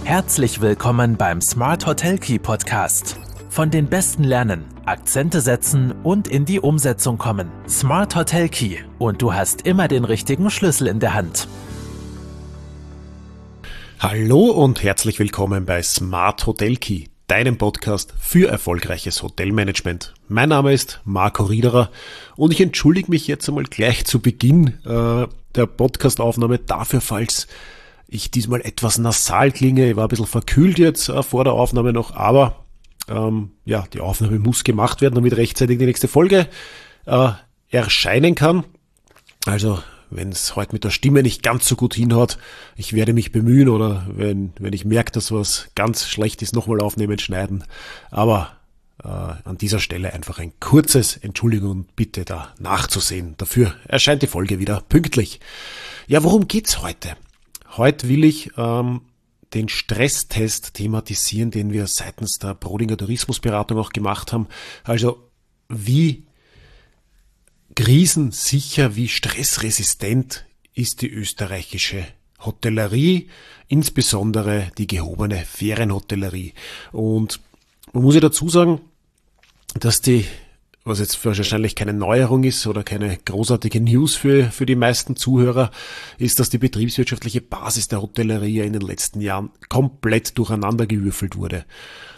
Herzlich willkommen beim Smart Hotel Key Podcast. Von den Besten lernen, Akzente setzen und in die Umsetzung kommen. Smart Hotel Key und du hast immer den richtigen Schlüssel in der Hand. Hallo und herzlich willkommen bei Smart Hotel Key, deinem Podcast für erfolgreiches Hotelmanagement. Mein Name ist Marco Riederer und ich entschuldige mich jetzt einmal gleich zu Beginn der Podcastaufnahme dafür, falls ich diesmal etwas nasal klinge. Ich war ein bisschen verkühlt jetzt vor der Aufnahme noch, aber die Aufnahme muss gemacht werden, damit rechtzeitig die nächste Folge erscheinen kann. Also wenn es heute mit der Stimme nicht ganz so gut hinhaut, ich werde mich bemühen, oder wenn ich merke, dass was ganz schlecht ist, nochmal aufnehmen, schneiden. Aber an dieser Stelle einfach ein kurzes Entschuldigung und Bitte da nachzusehen. Dafür erscheint die Folge wieder pünktlich. Ja, worum geht's heute? Heute will ich den Stresstest thematisieren, den wir seitens der Brodinger Tourismusberatung auch gemacht haben. Also wie krisensicher, wie stressresistent ist die österreichische Hotellerie, insbesondere die gehobene Ferienhotellerie. Und man muss ja dazu sagen, dass was jetzt wahrscheinlich keine Neuerung ist oder keine großartige News für die meisten Zuhörer, ist, dass die betriebswirtschaftliche Basis der Hotellerie in den letzten Jahren komplett durcheinandergewürfelt wurde.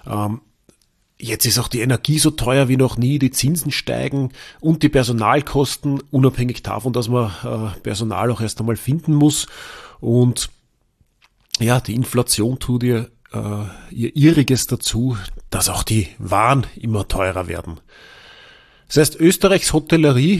Jetzt ist auch die Energie so teuer wie noch nie, die Zinsen steigen und die Personalkosten, unabhängig davon, dass man Personal auch erst einmal finden muss. Und ja, die Inflation tut ihr Irriges dazu, dass auch die Waren immer teurer werden. Das heißt, Österreichs Hotellerie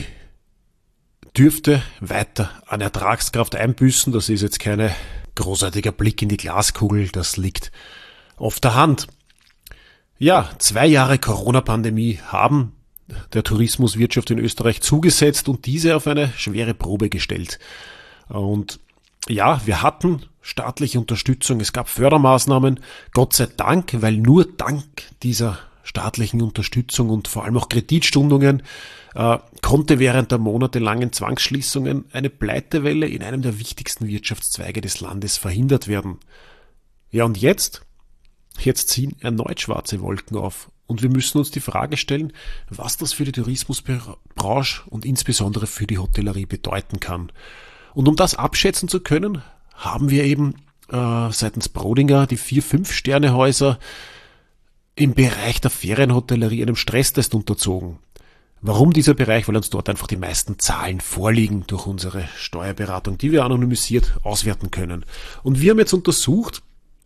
dürfte weiter an Ertragskraft einbüßen. Das ist jetzt kein großartiger Blick in die Glaskugel, das liegt auf der Hand. Ja, 2 Jahre Corona-Pandemie haben der Tourismuswirtschaft in Österreich zugesetzt und diese auf eine schwere Probe gestellt. Und ja, wir hatten staatliche Unterstützung, es gab Fördermaßnahmen, Gott sei Dank, weil nur dank dieser staatlichen Unterstützung und vor allem auch Kreditstundungen konnte während der monatelangen Zwangsschließungen eine Pleitewelle in einem der wichtigsten Wirtschaftszweige des Landes verhindert werden. Ja, und jetzt ziehen erneut schwarze Wolken auf und wir müssen uns die Frage stellen, was das für die Tourismusbranche und insbesondere für die Hotellerie bedeuten kann. Und um das abschätzen zu können, haben wir eben seitens Brodinger die 4-5-Sterne-Häuser im Bereich der Ferienhotellerie einem Stresstest unterzogen. Warum dieser Bereich? Weil uns dort einfach die meisten Zahlen vorliegen durch unsere Steuerberatung, die wir anonymisiert auswerten können. Und wir haben jetzt untersucht,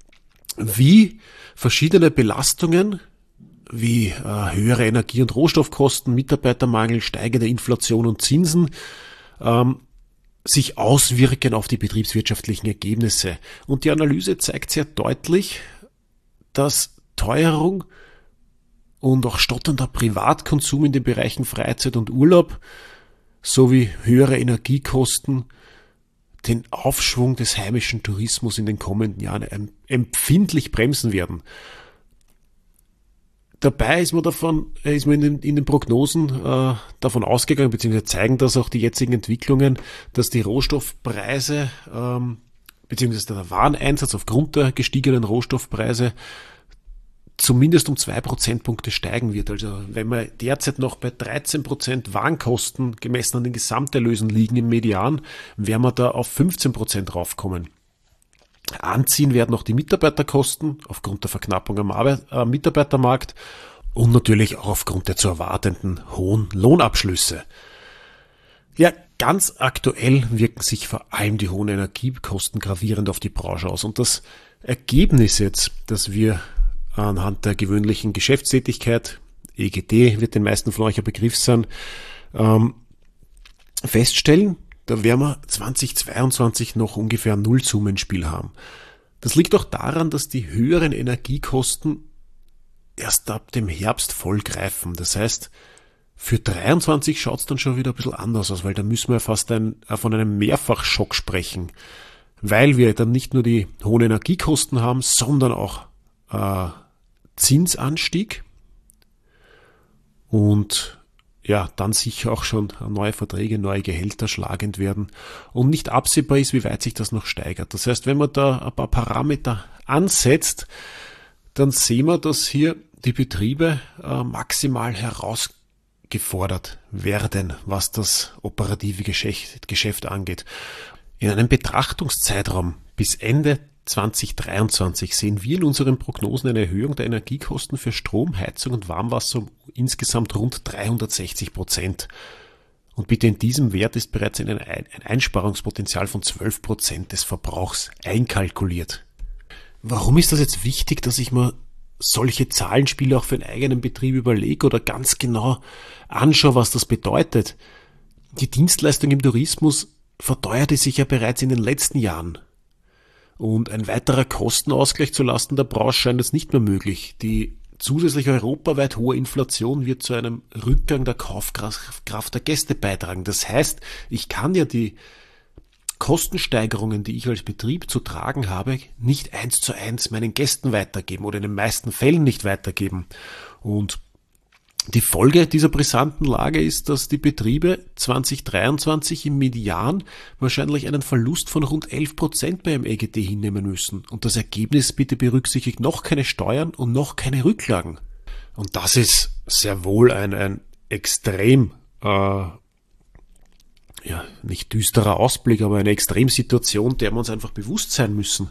wie verschiedene Belastungen wie höhere Energie- und Rohstoffkosten, Mitarbeitermangel, steigende Inflation und Zinsen sich auswirken auf die betriebswirtschaftlichen Ergebnisse. Und die Analyse zeigt sehr deutlich, dass Teuerung und auch stottender Privatkonsum in den Bereichen Freizeit und Urlaub sowie höhere Energiekosten den Aufschwung des heimischen Tourismus in den kommenden Jahren empfindlich bremsen werden. Dabei ist man in den Prognosen davon ausgegangen, beziehungsweise zeigen das auch die jetzigen Entwicklungen, dass die Rohstoffpreise beziehungsweise der Wareneinsatz aufgrund der gestiegenen Rohstoffpreise zumindest um 2 Prozentpunkte steigen wird. Also wenn wir derzeit noch bei 13% Warenkosten gemessen an den Gesamterlösen liegen im Median, werden wir da auf 15% raufkommen. Anziehen werden auch die Mitarbeiterkosten aufgrund der Verknappung am Mitarbeitermarkt und natürlich auch aufgrund der zu erwartenden hohen Lohnabschlüsse. Ja, ganz aktuell wirken sich vor allem die hohen Energiekosten gravierend auf die Branche aus. Und das Ergebnis jetzt, das wir anhand der gewöhnlichen Geschäftstätigkeit, EGT wird den meisten von euch ein Begriff sein, feststellen, da werden wir 2022 noch ungefähr ein Nullsummenspiel haben. Das liegt auch daran, dass die höheren Energiekosten erst ab dem Herbst voll greifen. Das heißt, für 23 schaut es dann schon wieder ein bisschen anders aus, weil da müssen wir fast von einem Mehrfachschock sprechen, weil wir dann nicht nur die hohen Energiekosten haben, sondern auch Zinsanstieg und ja, dann sicher auch schon neue Verträge, neue Gehälter schlagend werden und nicht absehbar ist, wie weit sich das noch steigert. Das heißt, wenn man da ein paar Parameter ansetzt, dann sehen wir, dass hier die Betriebe maximal herausgefordert werden, was das operative Geschäft angeht. In einem Betrachtungszeitraum bis Ende 2023 sehen wir in unseren Prognosen eine Erhöhung der Energiekosten für Strom, Heizung und Warmwasser um insgesamt rund 360%. Und bitte in diesem Wert ist bereits ein Einsparungspotenzial von 12% des Verbrauchs einkalkuliert. Warum ist das jetzt wichtig, dass ich mir solche Zahlenspiele auch für einen eigenen Betrieb überlege oder ganz genau anschaue, was das bedeutet? Die Dienstleistung im Tourismus verteuerte sich ja bereits in den letzten Jahren. Und ein weiterer Kostenausgleich zulasten der Branche scheint jetzt nicht mehr möglich. Die zusätzlich europaweit hohe Inflation wird zu einem Rückgang der Kaufkraft der Gäste beitragen. Das heißt, ich kann ja die Kostensteigerungen, die ich als Betrieb zu tragen habe, nicht 1:1 meinen Gästen weitergeben oder in den meisten Fällen nicht weitergeben. Und die Folge dieser brisanten Lage ist, dass die Betriebe 2023 im Median wahrscheinlich einen Verlust von rund 11% beim EGT hinnehmen müssen. Und das Ergebnis bitte berücksichtigt noch keine Steuern und noch keine Rücklagen. Und das ist sehr wohl ein extrem, nicht düsterer Ausblick, aber eine Extremsituation, der wir uns einfach bewusst sein müssen.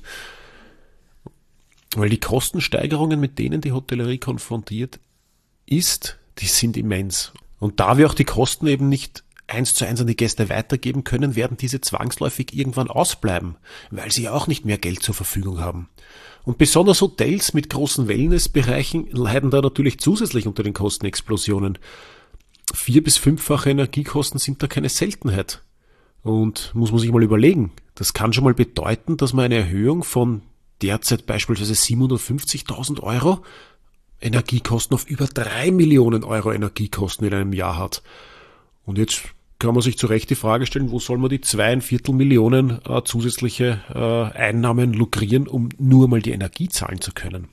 Weil die Kostensteigerungen, mit denen die Hotellerie konfrontiert ist, die sind immens. Und da wir auch die Kosten eben nicht 1:1 an die Gäste weitergeben können, werden diese zwangsläufig irgendwann ausbleiben, weil sie ja auch nicht mehr Geld zur Verfügung haben. Und besonders Hotels mit großen Wellnessbereichen leiden da natürlich zusätzlich unter den Kostenexplosionen. 4- bis 5-fache Energiekosten sind da keine Seltenheit. Und muss man sich mal überlegen, das kann schon mal bedeuten, dass man eine Erhöhung von derzeit beispielsweise 750.000 Euro Energiekosten auf über 3 Millionen Euro Energiekosten in einem Jahr hat. Und jetzt kann man sich zu Recht die Frage stellen, wo soll man die 2,25 Millionen zusätzliche Einnahmen lukrieren, um nur mal die Energie zahlen zu können.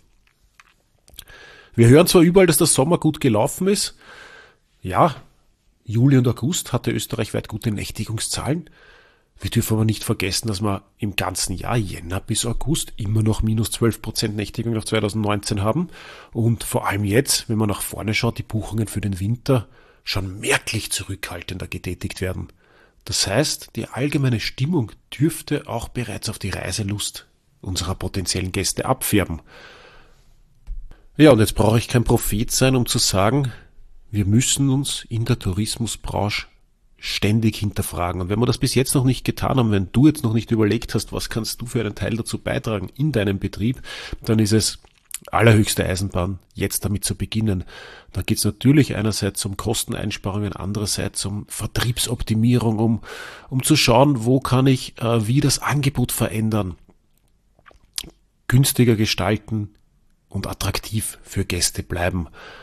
Wir hören zwar überall, dass der Sommer gut gelaufen ist. Ja, Juli und August hatte österreichweit gute Nächtigungszahlen. Wir dürfen aber nicht vergessen, dass wir im ganzen Jahr, Jänner bis August, immer noch minus 12% Nächtigung nach 2019 haben. Und vor allem jetzt, wenn man nach vorne schaut, die Buchungen für den Winter schon merklich zurückhaltender getätigt werden. Das heißt, die allgemeine Stimmung dürfte auch bereits auf die Reiselust unserer potenziellen Gäste abfärben. Ja, und jetzt brauche ich kein Prophet sein, um zu sagen, wir müssen uns in der Tourismusbranche ständig hinterfragen. Und wenn wir das bis jetzt noch nicht getan haben, wenn du jetzt noch nicht überlegt hast, was kannst du für einen Teil dazu beitragen in deinem Betrieb, dann ist es allerhöchste Eisenbahn, jetzt damit zu beginnen. Da geht es natürlich einerseits um Kosteneinsparungen, andererseits um Vertriebsoptimierung, um zu schauen, wo kann ich wie das Angebot verändern, günstiger gestalten und attraktiv für Gäste bleiben.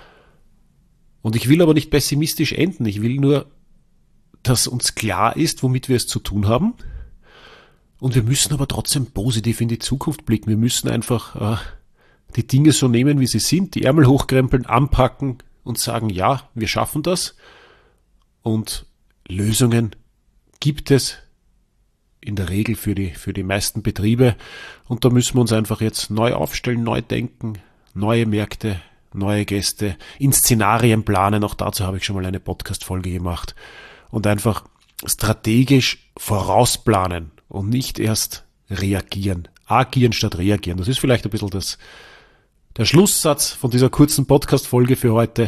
Und ich will aber nicht pessimistisch enden, ich will nur, dass uns klar ist, womit wir es zu tun haben. Und wir müssen aber trotzdem positiv in die Zukunft blicken. Wir müssen einfach die Dinge so nehmen, wie sie sind, die Ärmel hochkrempeln, anpacken und sagen, ja, wir schaffen das. Und Lösungen gibt es in der Regel für die meisten Betriebe. Und da müssen wir uns einfach jetzt neu aufstellen, neu denken, neue Märkte, neue Gäste, in Szenarien planen. Auch dazu habe ich schon mal eine Podcast-Folge gemacht. Und einfach strategisch vorausplanen und nicht erst reagieren. Agieren statt reagieren. Das ist vielleicht ein bisschen der Schlusssatz von dieser kurzen Podcast-Folge für heute.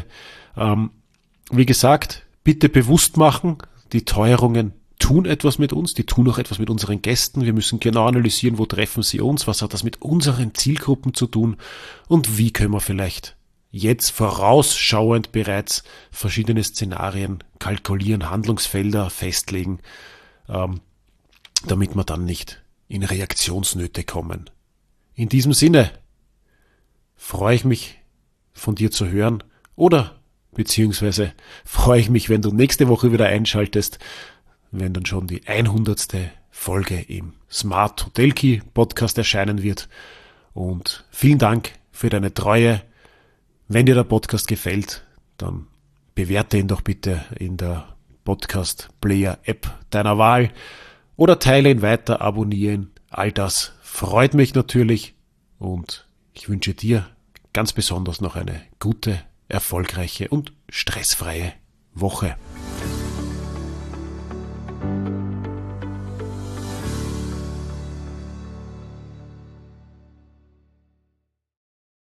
Wie gesagt, bitte bewusst machen, die Teuerungen tun etwas mit uns, die tun auch etwas mit unseren Gästen. Wir müssen genau analysieren, wo treffen sie uns, was hat das mit unseren Zielgruppen zu tun und wie können wir vielleicht jetzt vorausschauend bereits verschiedene Szenarien kalkulieren, Handlungsfelder festlegen, damit wir dann nicht in Reaktionsnöte kommen. In diesem Sinne freue ich mich, von dir zu hören oder beziehungsweise freue ich mich, wenn du nächste Woche wieder einschaltest, wenn dann schon die 100. Folge im Smart Hotel Key Podcast erscheinen wird. Und vielen Dank für deine Treue. Wenn dir der Podcast gefällt, dann bewerte ihn doch bitte in der Podcast-Player-App deiner Wahl oder teile ihn weiter, abonniere ihn. All das freut mich natürlich und ich wünsche dir ganz besonders noch eine gute, erfolgreiche und stressfreie Woche.